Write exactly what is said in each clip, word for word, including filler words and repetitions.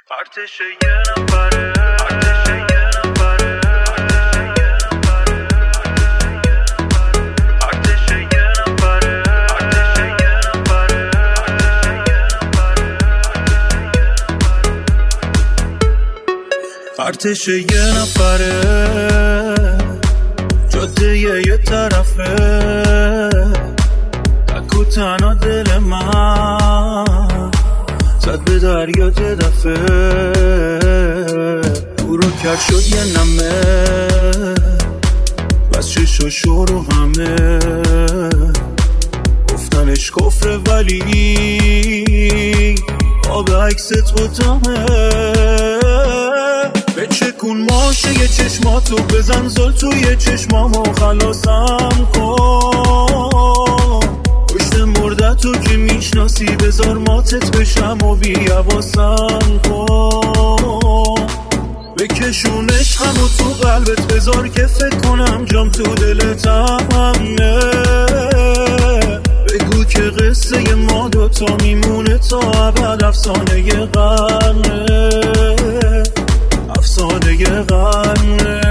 ارتش یه نفره ارتش یه نفره ارتش یه نفره ارتش یه نفره جاده یه طرفه تک و تنها دل من زد به دریا یه دفعه برو کرد شد یه نمه بس چشاشو رو همه گفتنش کفره ولی آب عکست بودمه به چکون ماشه یه چشماتو بزن زل توی چشمامو خلاصم کن پشت مردتو که میشناسی بذار ماتت بشم و بی‌حواسم کن بکشونش همو تو قلبت بذار که فکر کنم جام تو دلت همه بگو که قصه ما دوتا میمونه تا ابد افسانه ی قرنه افسانه ی قرنه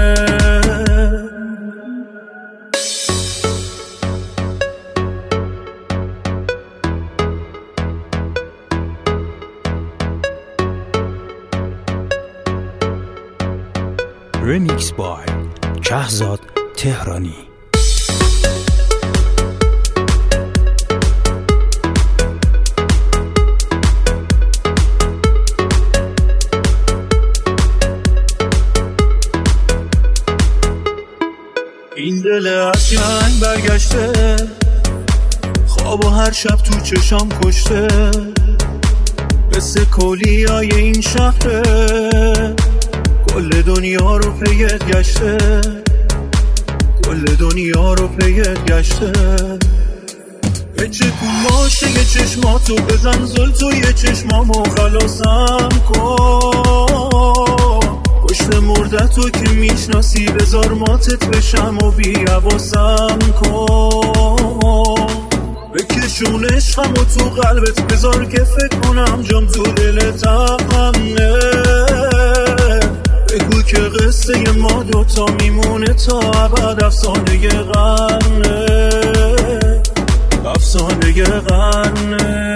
Remix by شهزاد تهرانی. این دل از جنگ برگشته خواب و هر شب تو چشام کشته مثل کلیای این شهره کل دنیا رو پیت گشته کل دنیا رو پیت گشته به چکون ماشه یه چشماتو بزن زل توی چشمامو خلاصم کن پشت مردتو که میشناسی بذار ماتت بشم و بی‌حواسم کن بکشونش همو تو قلبت بذار که فکر کنم جام تو دلت همه بگو که قصه ما دوتا میمونه تا ابد افسانه ی قرنه افسانه ی قرنه